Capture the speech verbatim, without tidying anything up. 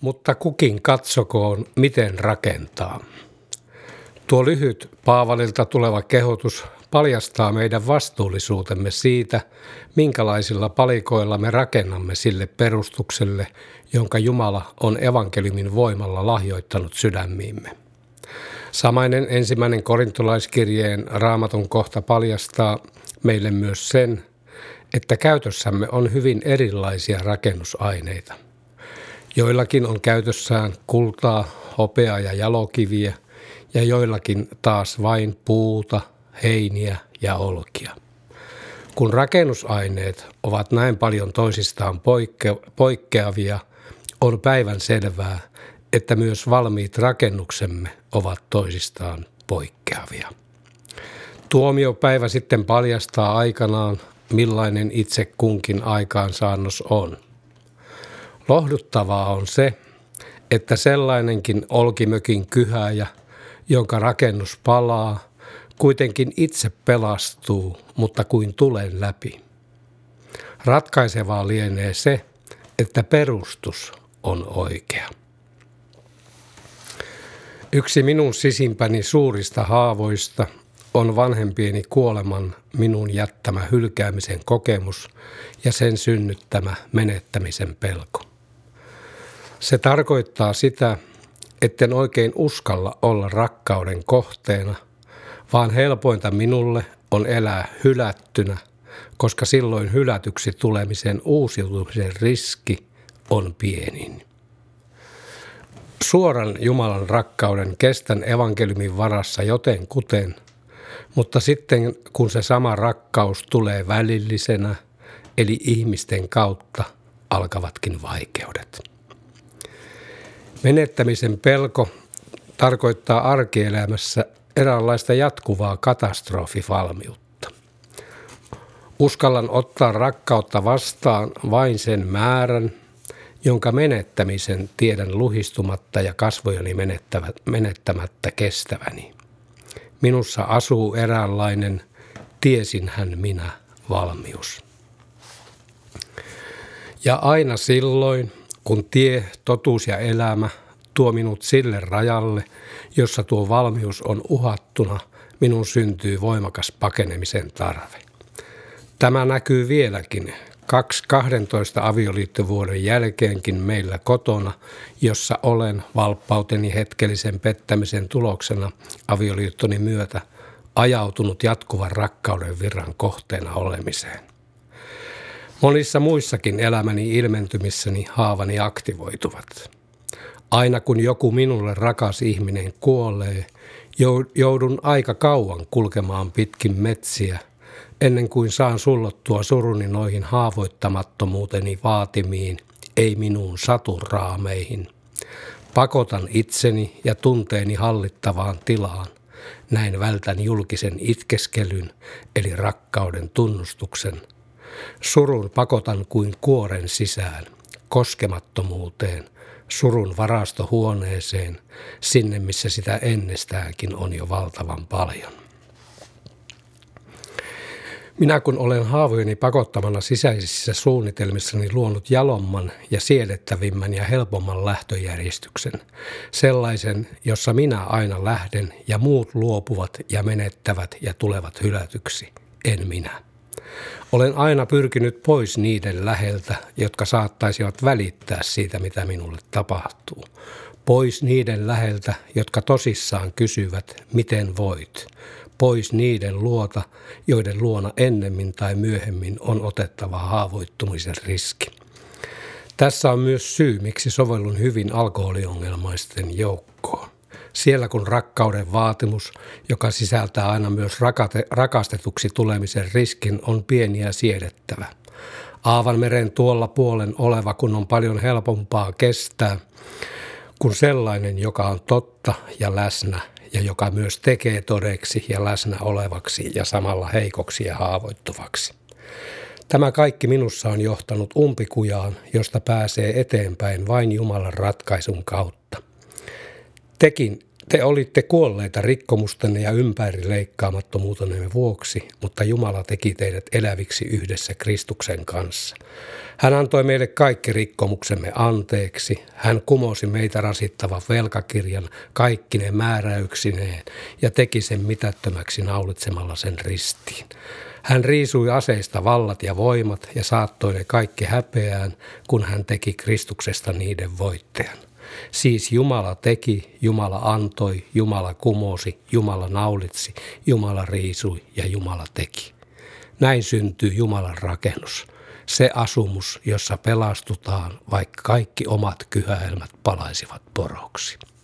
Mutta kukin katsokoon, miten rakentaa. Tuo lyhyt Paavalilta tuleva kehotus paljastaa meidän vastuullisuutemme siitä, minkälaisilla palikoilla me rakennamme sille perustukselle, jonka Jumala on evankeliumin voimalla lahjoittanut sydämiimme. Samainen ensimmäinen korintolaiskirjeen Raamatun kohta paljastaa meille myös sen, että käytössämme on hyvin erilaisia rakennusaineita. Joillakin on käytössään kultaa, hopeaa ja jalokiviä, ja joillakin taas vain puuta, heiniä ja olkia. Kun rakennusaineet ovat näin paljon toisistaan poikke- poikkeavia, on päivän selvää, että myös valmiit rakennuksemme ovat toisistaan poikkeavia. Tuomiopäivä sitten paljastaa aikanaan, millainen itse kunkin aikaansaannos on. Lohduttavaa on se, että sellainenkin olkimökin kyhäjä, jonka rakennus palaa, kuitenkin itse pelastuu, mutta kuin tulen läpi. Ratkaisevaa lienee se, että perustus on oikea. Yksi minun sisimpäni suurista haavoista on vanhempieni kuoleman minun jättämä hylkäämisen kokemus ja sen synnyttämä menettämisen pelko. Se tarkoittaa sitä, etten oikein uskalla olla rakkauden kohteena, vaan helpointa minulle on elää hylättynä, koska silloin hylätyksi tulemisen uusiutumisen riski on pienin. Suoran Jumalan rakkauden kestän evankeliumin varassa jotenkuten, mutta sitten kun se sama rakkaus tulee välillisenä, eli ihmisten kautta, alkavatkin vaikeudet. Menettämisen pelko tarkoittaa arkielämässä eräänlaista jatkuvaa katastrofivalmiutta. Uskallan ottaa rakkautta vastaan vain sen määrän, jonka menettämisen tiedän luhistumatta ja kasvojani menettämättä kestäväni. Minussa asuu eräänlainen tiesinhän minä valmius. Ja aina silloin, kun tie, totuus ja elämä tuo minut sille rajalle, jossa tuo valmius on uhattuna, minun syntyy voimakas pakenemisen tarve. Tämä näkyy vieläkin kahdentoista avioliittovuoden jälkeenkin meillä kotona, jossa olen valppauteni hetkellisen pettämisen tuloksena avioliittoni myötä ajautunut jatkuvan rakkauden virran kohteena olemiseen. Monissa muissakin elämäni ilmentymissäni haavani aktivoituvat. Aina kun joku minulle rakas ihminen kuolee, joudun aika kauan kulkemaan pitkin metsiä, ennen kuin saan sullottua suruni noihin haavoittamattomuuteni vaatimiin, ei minuun saturaameihin. Pakotan itseni ja tunteeni hallittavaan tilaan. Näin vältän julkisen itkeskelyn, eli rakkauden tunnustuksen. Surun pakotan kuin kuoren sisään, koskemattomuuteen, surun varastohuoneeseen, sinne missä sitä ennestäänkin on jo valtavan paljon. Minä kun olen haavojeni pakottamana sisäisissä suunnitelmissani luonut jalomman ja siedettävimmän ja helpomman lähtöjärjestyksen, sellaisen, jossa minä aina lähden ja muut luopuvat ja menettävät ja tulevat hylätyksi, en minä. Olen aina pyrkinyt pois niiden läheltä, jotka saattaisivat välittää siitä, mitä minulle tapahtuu. Pois niiden läheltä, jotka tosissaan kysyvät, miten voit. Pois niiden luota, joiden luona ennemmin tai myöhemmin on otettava haavoittumisen riski. Tässä on myös syy, miksi sovellun hyvin alkoholiongelmaisten joukkoon. Siellä kun rakkauden vaatimus, joka sisältää aina myös rakate, rakastetuksi tulemisen riskin, on pieni ja siedettävä. Aavanmeren tuolla puolen oleva, kun on paljon helpompaa kestää, kuin sellainen, joka on totta ja läsnä ja joka myös tekee todeksi ja läsnä olevaksi ja samalla heikoksi ja haavoittuvaksi. Tämä kaikki minussa on johtanut umpikujaan, josta pääsee eteenpäin vain Jumalan ratkaisun kautta. Tekin Te olitte kuolleita rikkomustenne ja ympärileikkaamattomuutenne vuoksi, mutta Jumala teki teidät eläviksi yhdessä Kristuksen kanssa. Hän antoi meille kaikki rikkomuksemme anteeksi. Hän kumosi meitä rasittavan velkakirjan kaikkine määräyksineen ja teki sen mitättömäksi naulitsemalla sen ristiin. Hän riisui aseista vallat ja voimat ja saattoi ne kaikki häpeään, kun hän teki Kristuksesta niiden voittajan. Siis Jumala teki, Jumala antoi, Jumala kumosi, Jumala naulitsi, Jumala riisui ja Jumala teki. Näin syntyy Jumalan rakennus, se asumus, jossa pelastutaan, vaikka kaikki omat kyhäelmät palaisivat poroksi.